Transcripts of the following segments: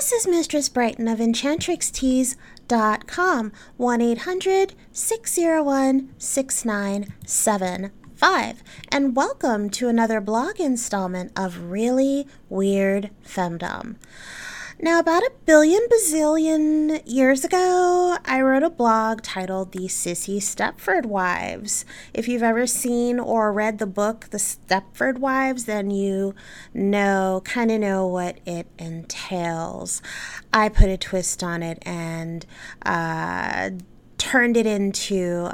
This is Mistress Brighton of EnchantrixTeas.com, 1-800-601-6975, and welcome to another blog installment of Really Weird Femdom. Now, about a billion bazillion years ago, I wrote a blog titled The Sissy Stepford Wives. If you've ever seen or read the book The Stepford Wives, then you kind of know what it entails. I put a twist on it and turned it into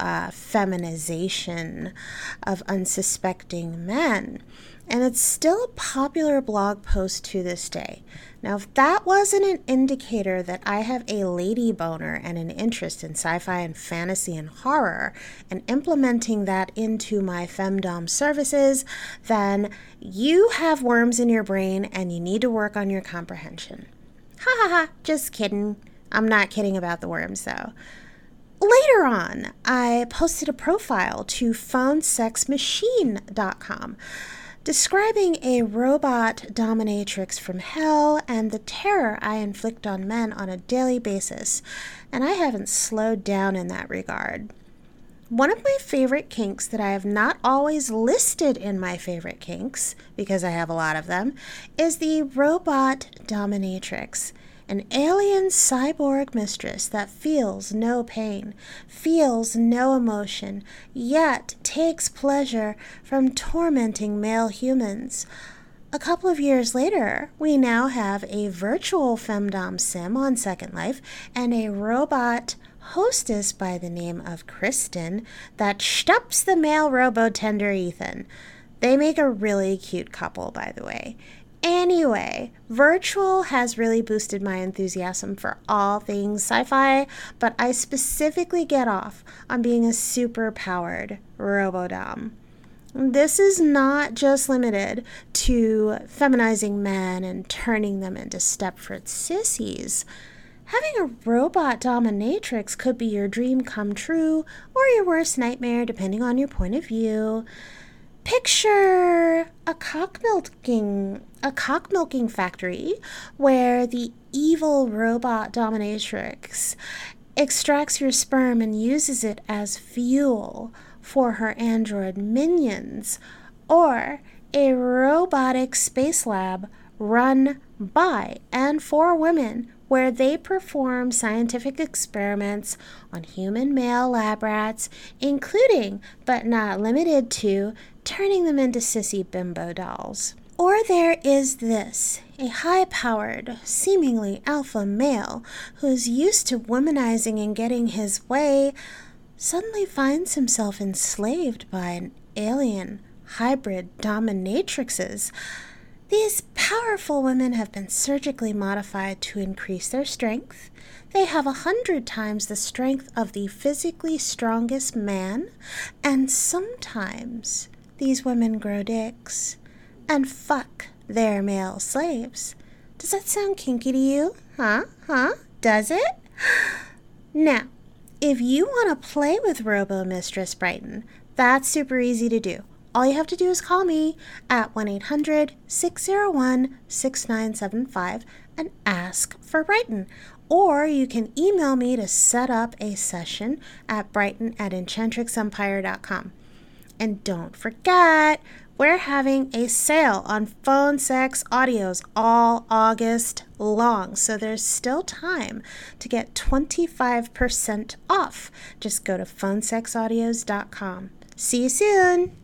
feminization of unsuspecting men. And it's still a popular blog post to this day. Now, if that wasn't an indicator that I have a lady boner and an interest in sci-fi and fantasy and horror, and implementing that into my femdom services, then you have worms in your brain and you need to work on your comprehension. Ha ha ha, just kidding. I'm not kidding about the worms, though. Later on, I posted a profile to phonesexmachine.com describing a robot dominatrix from hell and the terror I inflict on men on a daily basis, and I haven't slowed down in that regard. One of my favorite kinks that I have not always listed in my favorite kinks, because I have a lot of them, is the robot dominatrix. An alien cyborg mistress that feels no pain, feels no emotion, yet takes pleasure from tormenting male humans. A couple of years later, we now have a virtual femdom sim on Second Life and a robot hostess by the name of Kristen that stops the male robo-tender Ethan. They make a really cute couple, by the way. Anyway, virtual has really boosted my enthusiasm for all things sci-fi, but I specifically get off on being a super-powered robodom. This is not just limited to feminizing men and turning them into Stepford sissies. Having a robot dominatrix could be your dream come true or your worst nightmare, depending on your point of view. Picture a cock milking factory where the evil robot dominatrix extracts your sperm and uses it as fuel for her android minions, or a robotic space lab run by and for women where they perform scientific experiments on human male lab rats, including, but not limited to, turning them into sissy bimbo dolls. Or there is this, a high-powered, seemingly alpha male who's used to womanizing and getting his way, suddenly finds himself enslaved by an alien hybrid dominatrixes. These powerful women have been surgically modified to increase their strength. They have 100 times the strength of the physically strongest man, and sometimes these women grow dicks and fuck their male slaves. Does that sound kinky to you? Huh? Does it? Now, if you want to play with Robo Mistress Brighton, that's super easy to do. All you have to do is call me at 1-800-601-6975 and ask for Brighton. Or you can email me to set up a session at brighton@enchantrixempire.com. And don't forget, we're having a sale on phone sex audios all August long. So there's still time to get 25% off. Just go to phonesexaudios.com. See you soon.